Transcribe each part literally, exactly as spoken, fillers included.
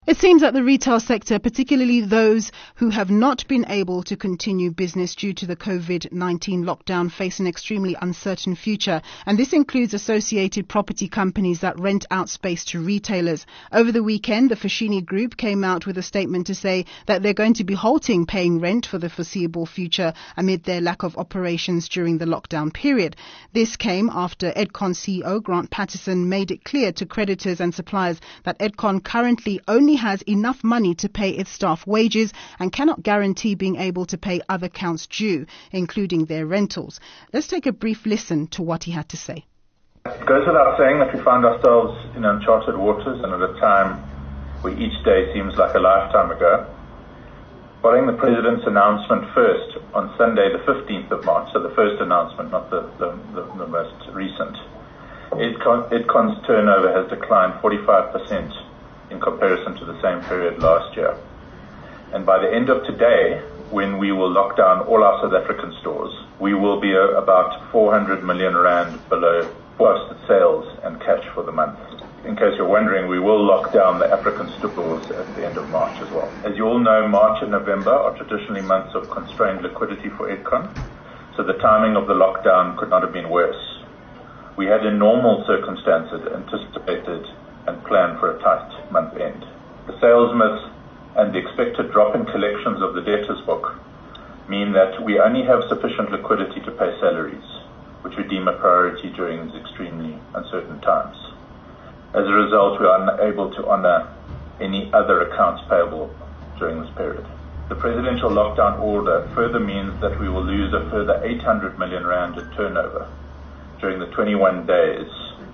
It seems that the retail sector, particularly those who have not been able to continue business due to the COVID nineteen lockdown, face an extremely uncertain future. And this includes associated property companies that rent out space to retailers. Over the weekend, the Foschini Group came out with a statement to say that they're going to be halting paying rent for the foreseeable future amid their lack of operations during the lockdown period. This came after Edcon C E O Grant Patterson made it clear to creditors and suppliers that Edcon currently only has enough money to pay its staff wages and cannot guarantee being able to pay other accounts due, including their rentals. Let's take a brief listen to what he had to say. It goes without saying that we find ourselves in uncharted waters and at a time where each day seems like a lifetime ago. Following the President's announcement first on Sunday the fifteenth of March, so the first announcement, not the, the, the, the most recent, Edcon, Edcon's turnover has declined forty-five percent in comparison to the same period last year. And by the end of today, when we will lock down all our South African stores, we will be uh, about four hundred million rand below posted sales and cash for the month. In case you're wondering, we will lock down the African stores at the end of March as well. As you all know, March and November are traditionally months of constrained liquidity for Edcon, so the timing of the lockdown could not have been worse. We had in normal circumstances anticipated and planned for a tight month end. The sales miss and the expected drop in collections of the debtors book mean that we only have sufficient liquidity to pay salaries, which we deem a priority during these extremely uncertain times. As a result, we are unable to honour any other accounts payable during this period. The presidential lockdown order further means that we will lose a further eight hundred million rand in turnover during the twenty-one days.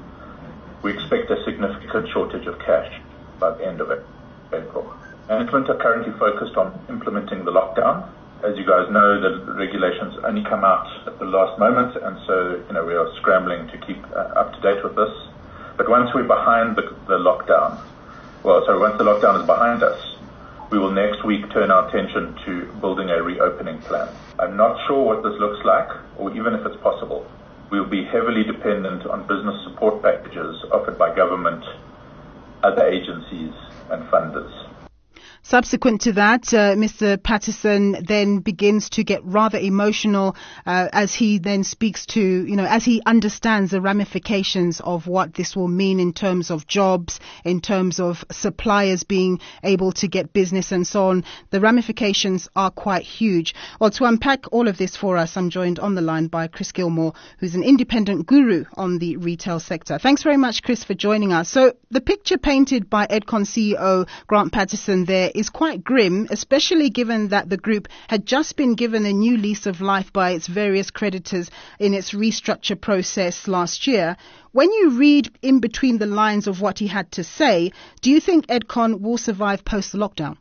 We expect a significant shortage of cash by the end of April. Management are currently focused on implementing the lockdown. As you guys know, the regulations only come out at the last moment, and so you know we are scrambling to keep uh, up to date with this. But once we're behind the, the lockdown, well, sorry, once the lockdown is behind us, we will next week turn our attention to building a reopening plan. I'm not sure what this looks like, or even if it's possible. We will be heavily dependent on business support packages offered by government, other agencies and funders. Subsequent to that, uh, Mister Patterson then begins to get rather emotional uh, as he then speaks to, you know, as he understands the ramifications of what this will mean in terms of jobs, in terms of suppliers being able to get business and so on. The ramifications are quite huge. Well, to unpack all of this for us, I'm joined on the line by Chris Gilmore, who's an independent guru on the retail sector. Thanks very much, Chris, for joining us. So the picture painted by Edcon C E O Grant Patterson there is quite grim, especially given that the group had just been given a new lease of life by its various creditors in its restructure process last year. When you read in between the lines of what he had to say, do you think Edcon will survive post-lockdown?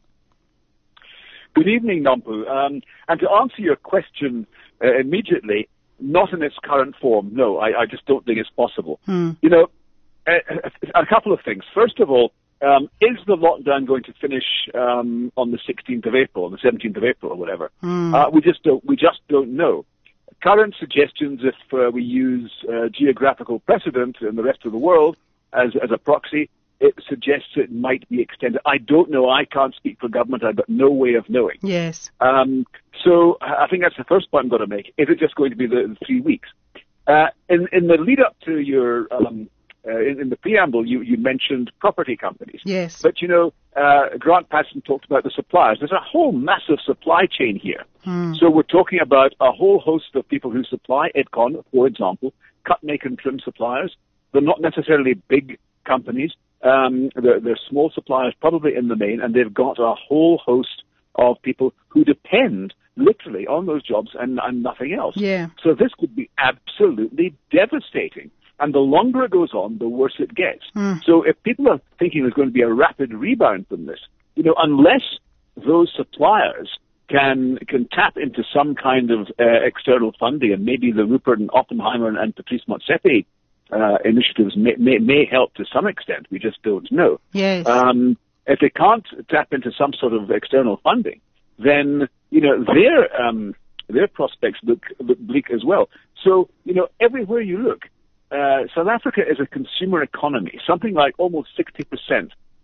Good evening, Nampu. Um, and to answer your question uh, immediately, not in its current form. No, I, I just don't think it's possible. Hmm. You know, a, a, a couple of things. First of all, Um, is the lockdown going to finish um, on the sixteenth of April, the seventeenth of April, or whatever? Mm. Uh, we just don't. We just don't know. Current suggestions, if uh, we use uh, geographical precedent in the rest of the world as as a proxy, it suggests it might be extended. I don't know. I can't speak for government. I've got no way of knowing. Yes. Um, so I think that's the first point I'm going to make. Is it just going to be the, the three weeks? Uh, in in the lead up to your um, Uh, in, in the preamble, you, you mentioned property companies. Yes. But, you know, uh, Grant Patterson talked about the suppliers. There's a whole massive supply chain here. Hmm. So we're talking about a whole host of people who supply Edcon, for example, cut, make and trim suppliers. They're not necessarily big companies. Um, they're, they're small suppliers, probably in the main, and they've got a whole host of people who depend literally on those jobs and, and nothing else. Yeah. So this could be absolutely devastating. And the longer it goes on, the worse it gets. Mm. So if people are thinking there's going to be a rapid rebound from this, you know, unless those suppliers can can tap into some kind of uh, external funding, and maybe the Rupert and Oppenheimer and, and Patrice Motsepe uh, initiatives may, may may help to some extent. We just don't know. Yes. Um, if they can't tap into some sort of external funding, then you know their um, their prospects look, look bleak as well. So you know everywhere you look. Uh, South Africa is a consumer economy. Something like almost sixty percent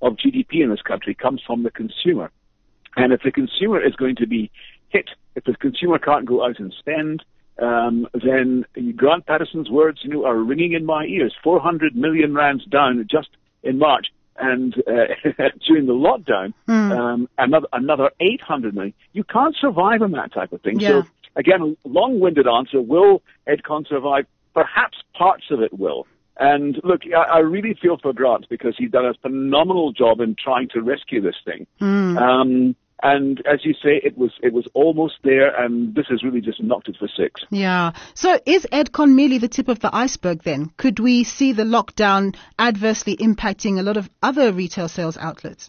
of G D P in this country comes from the consumer. And if the consumer is going to be hit, if the consumer can't go out and spend, um, then Grant Patterson's words, you know, are ringing in my ears. four hundred million rands down just in March. And uh, during the lockdown, mm. um, another another eight hundred million. You can't survive on that type of thing. Yeah. So, again, long-winded answer, will EdCon survive? Perhaps parts of it will. And look, I, I really feel for Grant because he's done a phenomenal job in trying to rescue this thing. Mm. Um, and as you say, it was it was almost there, and this has really just knocked it for six. Yeah. So is EdCon merely the tip of the iceberg then? Could we see the lockdown adversely impacting a lot of other retail sales outlets?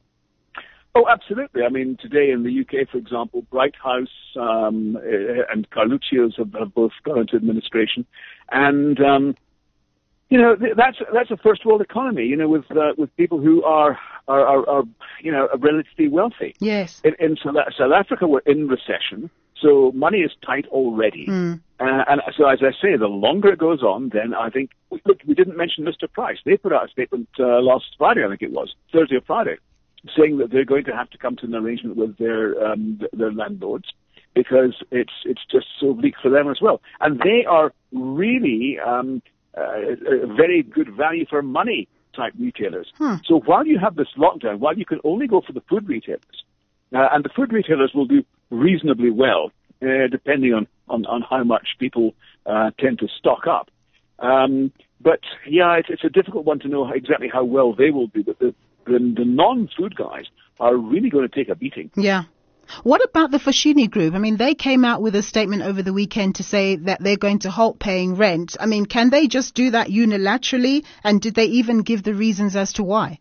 Oh, absolutely. I mean, today in the U K, for example, Bright House um, and Carluccio's have, have both gone into administration. And, um, you know, that's that's a first world economy, you know, with uh, with people who are, are, are, are, you know, relatively wealthy. Yes. In, in South, South Africa, we're in recession, so money is tight already. Mm. Uh, and so, as I say, the longer it goes on, then I think, look, we didn't mention Mister Price. They put out a statement uh, last Friday, I think it was, Thursday or Friday, saying that they're going to have to come to an arrangement with their um, their landlords because it's it's just so bleak for them as well. And they are really um, uh, a very good value for money type retailers. Hmm. So while you have this lockdown, while you can only go for the food retailers, uh, and the food retailers will do reasonably well, uh, depending on, on, on how much people uh, tend to stock up. Um, but yeah, it's, it's a difficult one to know exactly how well they will do. But the The, the non-food guys are really going to take a beating. Yeah. What about the Foschini Group? I mean, they came out with a statement over the weekend to say that they're going to halt paying rent. I mean, can they just do that unilaterally? And did they even give the reasons as to why?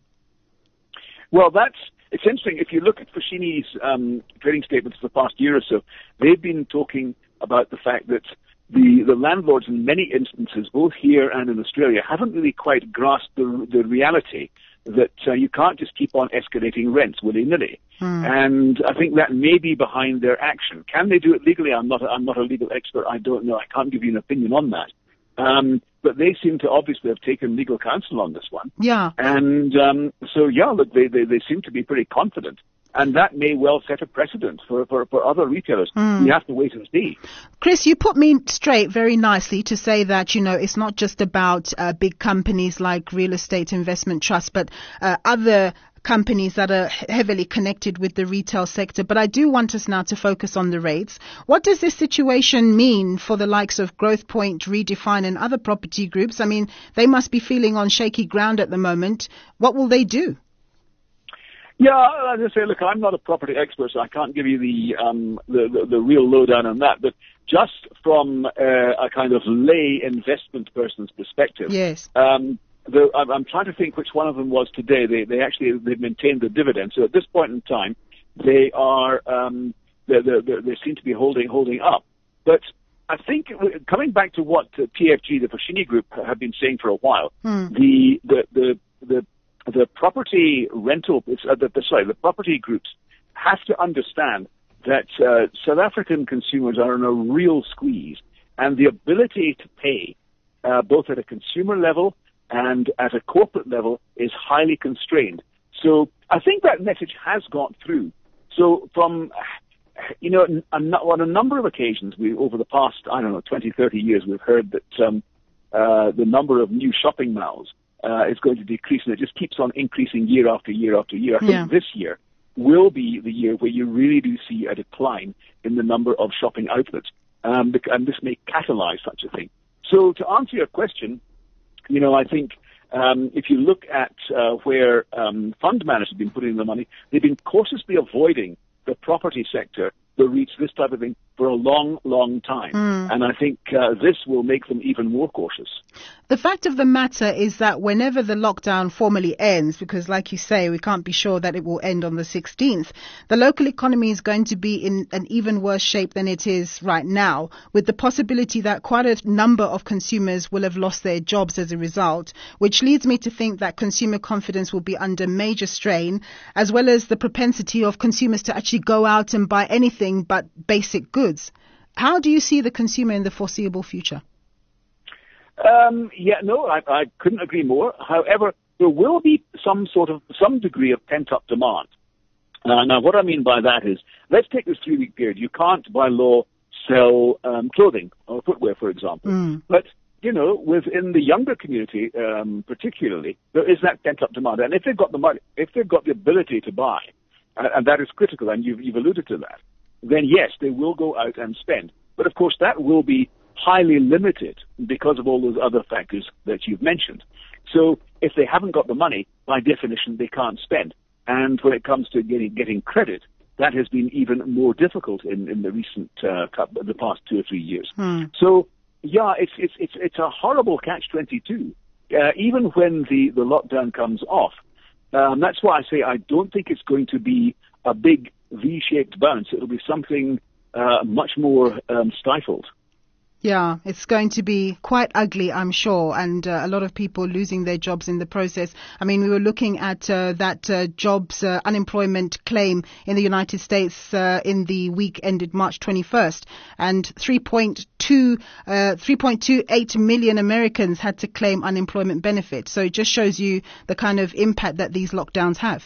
Well, that's it's interesting. If you look at Foschini's um, trading statements for the past year or so, they've been talking about the fact that The, the landlords in many instances, both here and in Australia, haven't really quite grasped the, the reality that uh, you can't just keep on escalating rents willy-nilly. Hmm. And I think that may be behind their action. Can they do it legally? I'm not a, I'm not a legal expert. I don't know. I can't give you an opinion on that. Um, but they seem to obviously have taken legal counsel on this one. Yeah. And um, so, yeah, look, they, they, they seem to be pretty confident. And that may well set a precedent for, for, for other retailers. Mm. We have to wait and see. Chris, you put me straight very nicely to say that, you know, it's not just about uh, big companies like real estate investment trusts, but uh, other companies that are heavily connected with the retail sector. But I do want us now to focus on the rates. What does this situation mean for the likes of Growthpoint, Redefine and other property groups? I mean, they must be feeling on shaky ground at the moment. What will they do? Yeah, as I say, look, I'm not a property expert, so I can't give you the um, the, the, the real lowdown on that. But just from uh, a kind of lay investment person's perspective, yes. Um, the, I'm, I'm trying to think which one of them was today. They they actually they maintained the dividend. So at this point in time, they are um, they they they seem to be holding holding up. But I think coming back to what P F G, the Foschini Group, have been saying for a while, hmm. the the the the The property rental, uh, the, the, sorry, the property groups have to understand that uh, South African consumers are in a real squeeze, and the ability to pay, uh, both at a consumer level and at a corporate level, is highly constrained. So I think that message has got through. So from, you know, a, on a number of occasions, we over the past, I don't know, twenty, thirty years, we've heard that um, uh, the number of new shopping malls Uh, is going to decrease, and it just keeps on increasing year after year after year. I think yeah. this year will be the year where you really do see a decline in the number of shopping outlets, um, and this may catalyze such a thing. So to answer your question, you know, I think um, if you look at uh, where um, fund managers have been putting the money, they've been cautiously avoiding the property sector, the REITs, this type of thing, for a long, long time. Mm. And I think uh, this will make them even more cautious. The fact of the matter is that whenever the lockdown formally ends, because like you say, we can't be sure that it will end on the sixteenth, the local economy is going to be in an even worse shape than it is right now, with the possibility that quite a number of consumers will have lost their jobs as a result, which leads me to think that consumer confidence will be under major strain, as well as the propensity of consumers to actually go out and buy anything but basic goods. How do you see the consumer in the foreseeable future? Um, yeah, no, I, I couldn't agree more. However, there will be some sort of, some degree of pent-up demand. Uh, now, what I mean by that is, let's take this three-week period. You can't, by law, sell um, clothing or footwear, for example. Mm. But, you know, within the younger community, um, particularly, there is that pent-up demand. And if they've got the money, if they've got the ability to buy, uh, and that is critical, and you've, you've alluded to that, then yes, they will go out and spend. But of course, that will be highly limited because of all those other factors that you've mentioned. So if they haven't got the money, by definition, they can't spend. And when it comes to getting, getting credit, that has been even more difficult in, in the recent, uh, the past two or three years. Hmm. So, yeah, it's, it's, it's, it's a horrible catch twenty-two. Uh, even when the, the lockdown comes off, um, that's why I say I don't think it's going to be a big V-shaped bounce. It'll be something, uh, much more, um, stifled. Yeah, it's going to be quite ugly, I'm sure, and uh, a lot of people losing their jobs in the process. I mean, we were looking at uh, that uh, jobs uh, unemployment claim in the United States uh, in the week ended March twenty-first, and three point two eight million Americans had to claim unemployment benefits. So it just shows you the kind of impact that these lockdowns have.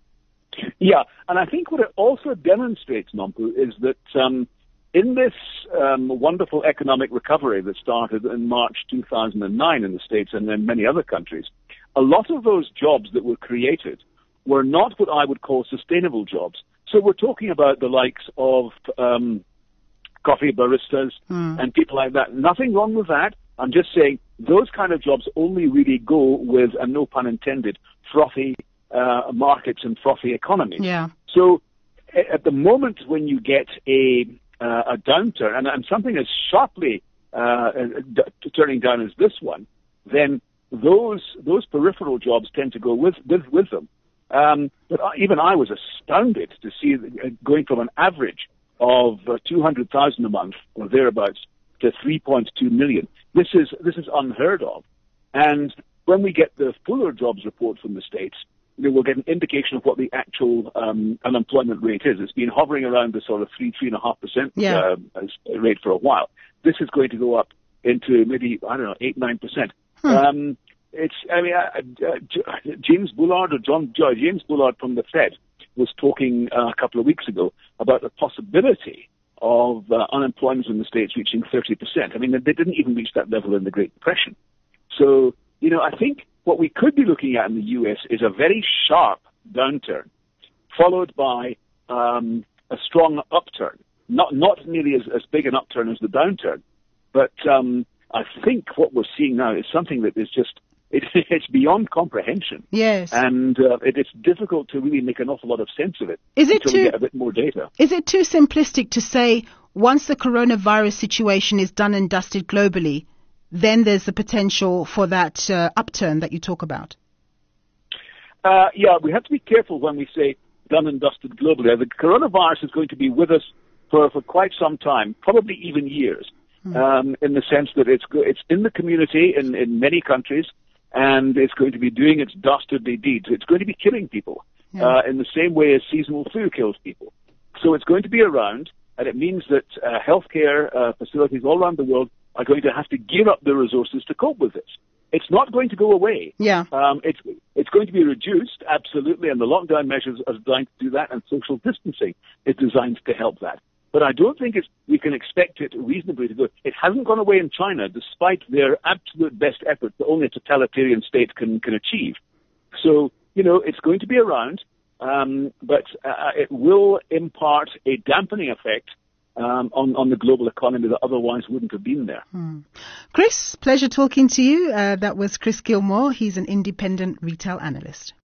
Yeah, and I think what it also demonstrates, Nampu, is that um, in this um, wonderful economic recovery that started in March two thousand nine in the States and in many other countries, a lot of those jobs that were created were not what I would call sustainable jobs. So we're talking about the likes of um, coffee baristas mm. and people like that. Nothing wrong with that. I'm just saying those kind of jobs only really go with, and no pun intended, frothy uh, markets and frothy economies. Yeah. So at the moment when you get a Uh, a downturn, and, and something as sharply uh, d- turning down as this one, then those those peripheral jobs tend to go with with, with them. Um, but I, even I was astounded to see uh, going from an average of uh, two hundred thousand a month or thereabouts to three point two million. This is this is unheard of. And when we get the fuller jobs report from the States, we will get an indication of what the actual um, unemployment rate is. It's been hovering around the sort of three, three and a half percent yeah. uh, rate for a while. This is going to go up into maybe, I don't know, eight, nine percent. Hmm. Um, it's, I mean, uh, uh, James Bullard or John uh, James Bullard from the Fed was talking uh, a couple of weeks ago about the possibility of uh, unemployment in the States reaching thirty percent. I mean, they didn't even reach that level in the Great Depression. So, you know, I think what we could be looking at in the U S is a very sharp downturn, followed by um, a strong upturn. Not not nearly as, as big an upturn as the downturn, but um, I think what we're seeing now is something that is just, it, it's beyond comprehension. Yes. And uh, it, it's difficult to really make an awful lot of sense of it is it until too, we get a bit more data. Is it too simplistic to say once the coronavirus situation is done and dusted globally, then there's the potential for that uh, upturn that you talk about? Uh, yeah, we have to be careful when we say done and dusted globally. The coronavirus is going to be with us for, for quite some time, probably even years, hmm. um, in the sense that it's it's in the community in, in many countries, and it's going to be doing its dastardly deeds. It's going to be killing people yeah. uh, in the same way as seasonal flu kills people. So it's going to be around, and it means that uh, healthcare uh, facilities all around the world are going to have to give up the resources to cope with this. It's not going to go away. Yeah. Um, it's it's going to be reduced, absolutely, and the lockdown measures are designed to do that, and social distancing is designed to help that. But I don't think it's, we can expect it reasonably to go. It hasn't gone away in China, despite their absolute best efforts that only a totalitarian state can, can achieve. So, you know, it's going to be around, um, but uh, it will impart a dampening effect Um, on, on the global economy that otherwise wouldn't have been there. Hmm. Chris, pleasure talking to you. Uh, that was Chris Gilmore. He's an independent retail analyst.